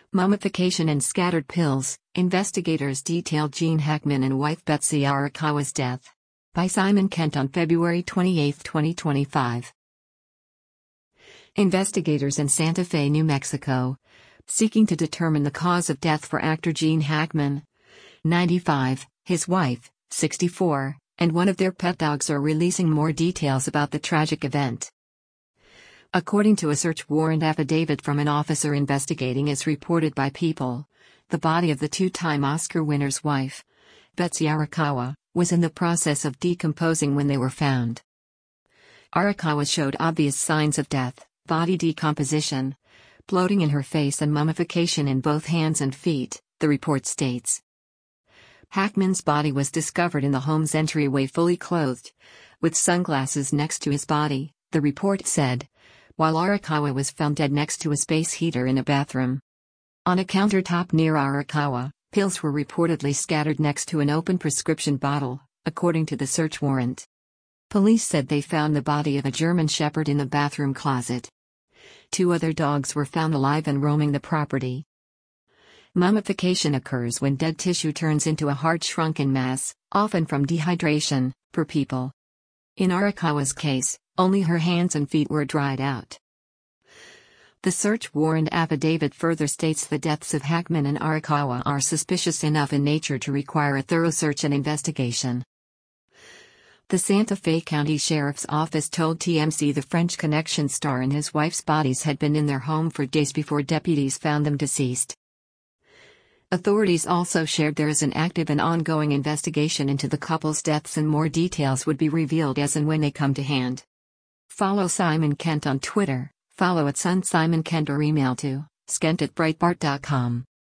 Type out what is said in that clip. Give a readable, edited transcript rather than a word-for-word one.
Mummification and scattered pills. Investigators detailed Gene Hackman and wife Betsy Arakawa's death. By Simon Kent on February 28, 2025. Investigators in Santa Fe, New Mexico, seeking to determine the cause of death for actor Gene Hackman, 95, his wife, 64, and one of their pet dogs are releasing more details about the tragic event. According to a search warrant affidavit from an officer investigating as reported by People, the body of the two-time Oscar winner's wife, Betsy Arakawa, was in the process of decomposing when they were found. Arakawa showed obvious signs of death, body decomposition, bloating in her face and mummification in both hands and feet, the report states. Hackman's body was discovered in the home's entryway fully clothed, with sunglasses next to his body, the report said, while Arakawa was found dead next to a space heater in a bathroom. On a countertop near Arakawa, pills were reportedly scattered next to an open prescription bottle, according to the search warrant. Police said they found the body of a German Shepherd in the bathroom closet. 2 other dogs were found alive and roaming the property. Mummification occurs when dead tissue turns into a hard shrunken mass, often from dehydration, per People. In Arakawa's case, only her hands and feet were dried out. The search warrant affidavit further states the deaths of Hackman and Arakawa are suspicious enough in nature to require a thorough search and investigation. The Santa Fe County Sheriff's Office told TMZ the French Connection star and his wife's bodies had been in their home for days before deputies found them deceased. Authorities also shared there is an active and ongoing investigation into the couple's deaths and more details would be revealed as and when they come to hand. Follow Simon Kent on Twitter, follow @SunSimonKent or email to skent@breitbart.com.